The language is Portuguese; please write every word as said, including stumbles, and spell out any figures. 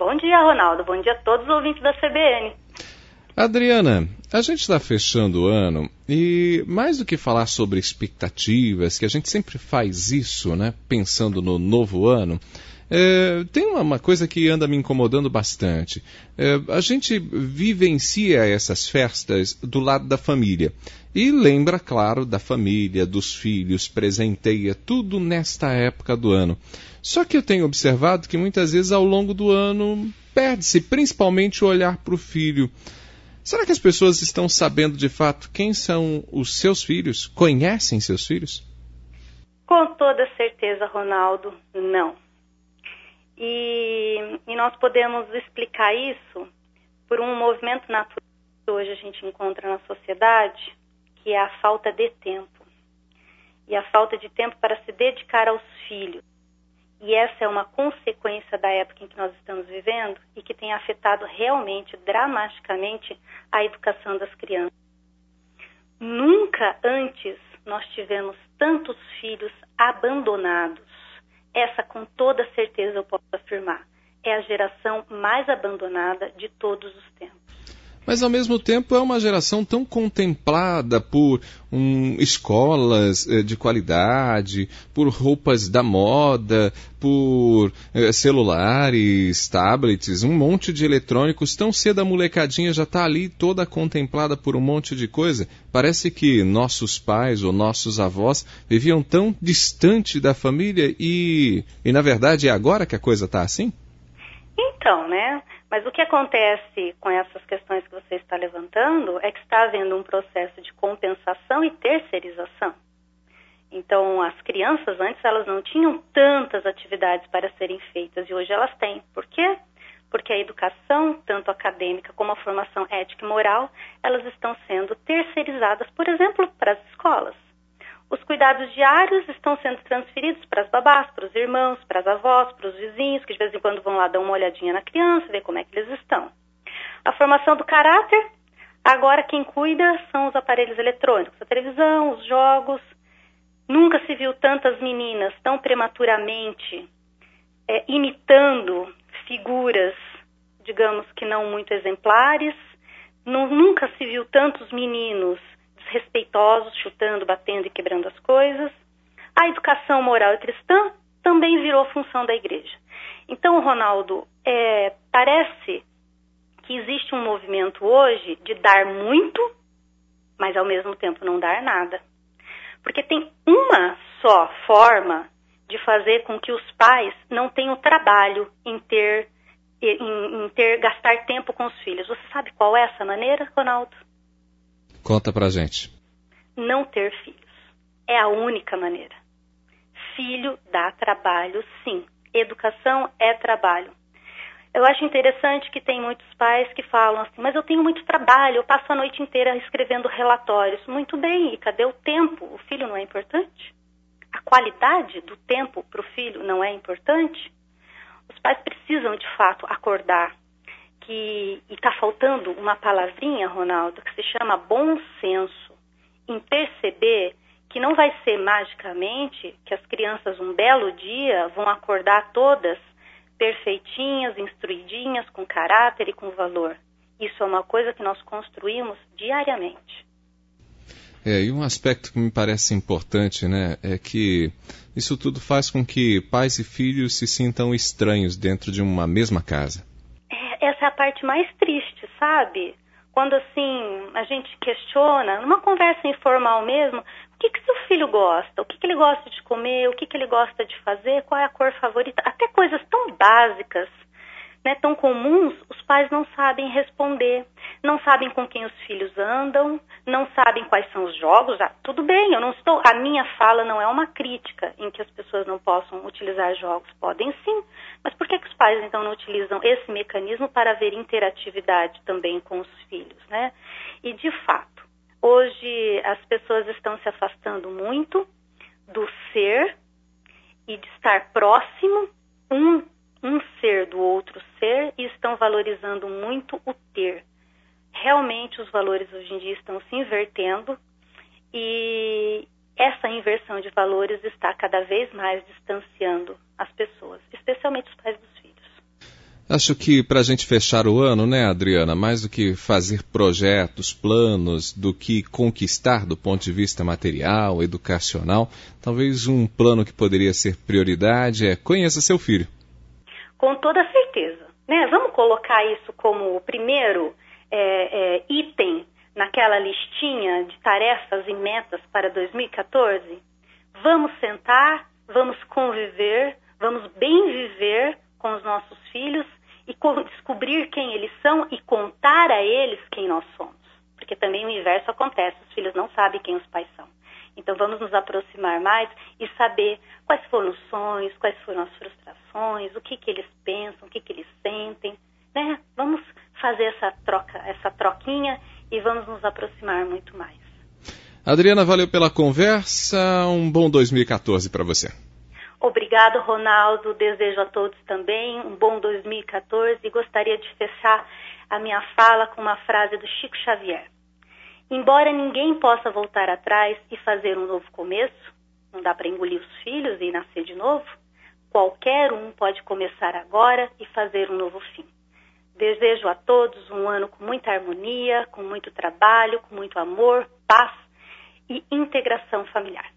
Bom dia, Ronaldo. Bom dia a todos os ouvintes da C B N. Adriana, a gente está fechando o ano e mais do que falar sobre expectativas, que a gente sempre faz isso, né, pensando no novo ano, é, tem uma, uma coisa que anda me incomodando bastante. É, a gente vivencia essas festas do lado da família e lembra, claro, da família, dos filhos, presenteia tudo nesta época do ano. Só que eu tenho observado que muitas vezes ao longo do ano perde-se principalmente o olhar para o filho. Será que as pessoas estão sabendo de fato quem são os seus filhos? Conhecem seus filhos? Com toda certeza, Ronaldo, não. E, e nós podemos explicar isso por um movimento natural que hoje a gente encontra na sociedade, que é a falta de tempo. E a falta de tempo para se dedicar aos filhos. E essa é uma consequência da época em que nós estamos vivendo e que tem afetado realmente, dramaticamente, a educação das crianças. Nunca antes nós tivemos tantos filhos abandonados. Essa, com toda certeza, eu posso afirmar, é a geração mais abandonada de todos os tempos. Mas, ao mesmo tempo, é uma geração tão contemplada por um, escolas eh, de qualidade, por roupas da moda, por eh, celulares, tablets, um monte de eletrônicos. Tão cedo a molecadinha já está ali toda contemplada por um monte de coisa. Parece que nossos pais ou nossos avós viviam tão distante da família e, e na verdade, é agora que a coisa está assim? Então, né? Mas o que acontece com essas questões que você está levantando é que está havendo um processo de compensação e terceirização. Então, as crianças antes elas não tinham tantas atividades para serem feitas e hoje elas têm. Por quê? Porque a educação, tanto acadêmica como a formação ética e moral, elas estão sendo terceirizadas, por exemplo, para as escolas. Os cuidados diários estão sendo transferidos para as babás, para os irmãos, para as avós, para os vizinhos, que de vez em quando vão lá dar uma olhadinha na criança, ver como é que eles estão. A formação do caráter, agora quem cuida são os aparelhos eletrônicos, a televisão, os jogos. Nunca se viu tantas meninas tão prematuramente é, imitando figuras, digamos que não muito exemplares. Nunca se viu tantos meninos desrespeitosos, chutando, batendo e quebrando as coisas. A educação moral e cristã também virou função da igreja. Então, Ronaldo, é, parece que existe um movimento hoje de dar muito, mas ao mesmo tempo não dar nada. Porque tem uma só forma de fazer com que os pais não tenham trabalho em ter, em, em ter, gastar tempo com os filhos. Você sabe qual é essa maneira, Ronaldo? Conta pra gente. Não ter filhos. É a única maneira. Filho dá trabalho, sim. Educação é trabalho. Eu acho interessante que tem muitos pais que falam assim, mas eu tenho muito trabalho, eu passo a noite inteira escrevendo relatórios. Muito bem, e cadê o tempo? O filho não é importante? A qualidade do tempo para o filho não é importante? Os pais precisam, de fato, acordar. Que, e está faltando uma palavrinha, Ronaldo, que se chama bom senso, em perceber que não vai ser magicamente que as crianças um belo dia vão acordar todas perfeitinhas, instruidinhas, com caráter e com valor. Isso é uma coisa que nós construímos diariamente. É, e um aspecto que me parece importante, né, é que isso tudo faz com que pais e filhos se sintam estranhos dentro de uma mesma casa. Essa é a parte mais triste, sabe? Quando, assim, a gente questiona, numa conversa informal mesmo, o que que seu filho gosta? O que que ele gosta de comer? O que que ele gosta de fazer? Qual é a cor favorita? Até coisas tão básicas, né, tão comuns, os pais não sabem responder. Não sabem com quem os filhos andam, não sabem quais são os jogos. Ah, tudo bem, eu não estou... A minha fala não é uma crítica em que as pessoas não possam utilizar jogos. Podem sim, mas por que que os pais então não utilizam esse mecanismo para haver interatividade também com os filhos, né? E de fato, hoje as pessoas estão se afastando muito do ser e de estar próximo, um, um ser do outro ser, e estão valorizando muito o ter. Realmente os valores hoje em dia estão se invertendo e essa inversão de valores está cada vez mais distanciando as pessoas, especialmente os pais dos filhos. Acho que para a gente fechar o ano, né, Adriana, mais do que fazer projetos, planos, do que conquistar do ponto de vista material, educacional, talvez um plano que poderia ser prioridade é conheça seu filho. Com toda certeza. Né? Vamos colocar isso como o primeiro é, é, item naquela listinha de tarefas e metas para dois mil e quatorze? Vamos sentar, vamos conviver, vamos bem viver com os nossos filhos e descobrir quem eles são e contar a eles quem nós somos. Porque também o inverso acontece, os filhos não sabem quem os pais são. Então vamos nos aproximar mais e saber quais foram os sonhos, quais foram as frustrações, o que, que eles pensam, o que, que eles sentem, né? Vamos fazer essa troca, essa troquinha e vamos nos aproximar muito mais. Adriana, valeu pela conversa, um bom dois mil e quatorze para você. Obrigado, Ronaldo. Desejo a todos também um bom dois mil e quatorze e gostaria de fechar a minha fala com uma frase do Chico Xavier. Embora ninguém possa voltar atrás e fazer um novo começo, não dá para engolir os filhos e nascer de novo, qualquer um pode começar agora e fazer um novo fim. Desejo a todos um ano com muita harmonia, com muito trabalho, com muito amor, paz e integração familiar.